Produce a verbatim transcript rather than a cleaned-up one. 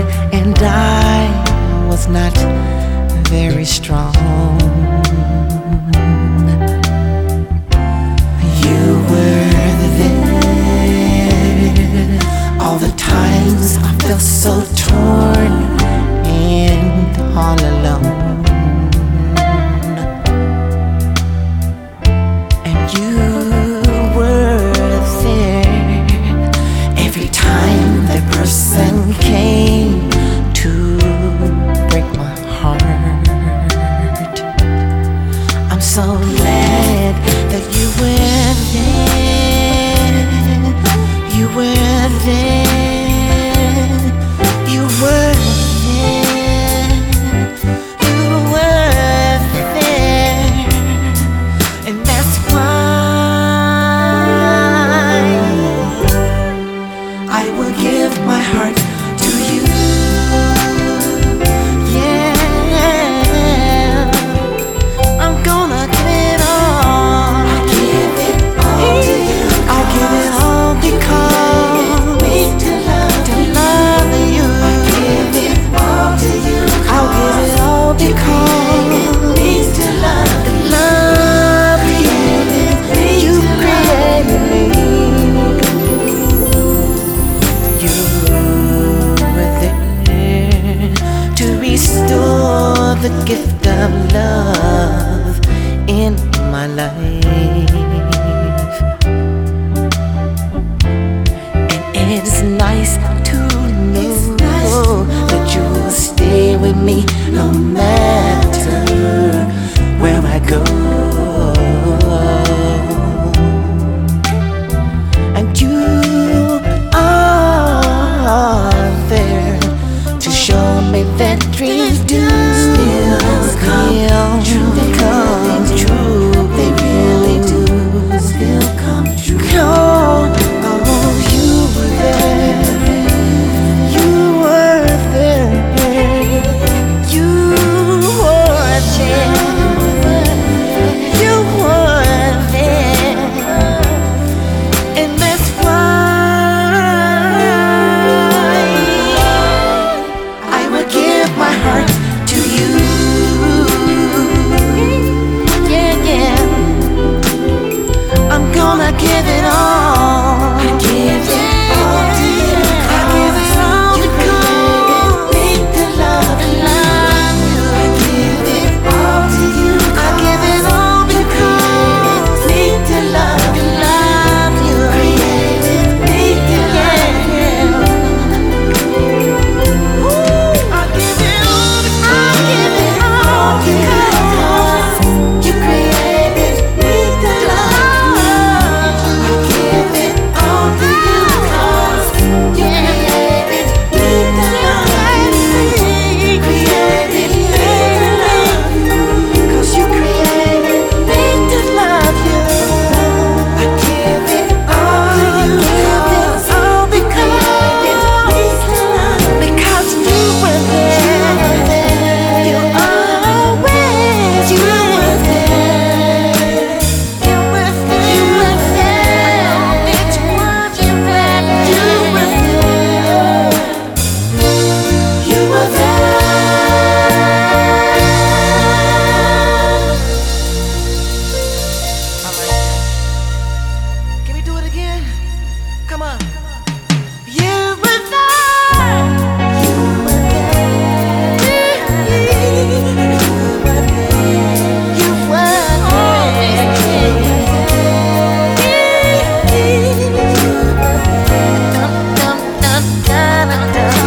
and I was not very strong. You were there all the times I felt so torn and all alone. And you were there every time that person came to break my heart. I'm so glad that you were there. You were there. You were there. You were there. And that's why I will give my heart to you. Restore the gift of love in my life. And it's nice to know that you will stay with me no matter where I go. And you are there to show me that dreams do still come true. They come true. They really do still come true. Oh, oh, you were there. You were there. You were there. You were there. And that's my heart to you. Yeah, yeah. I'm gonna give it all. I give it all to you. I give it all because need to love and love you. I give it all to you. I give it all because need to love and love you. Created me to love you. Come on. You were there. You were there. You were there. You were there.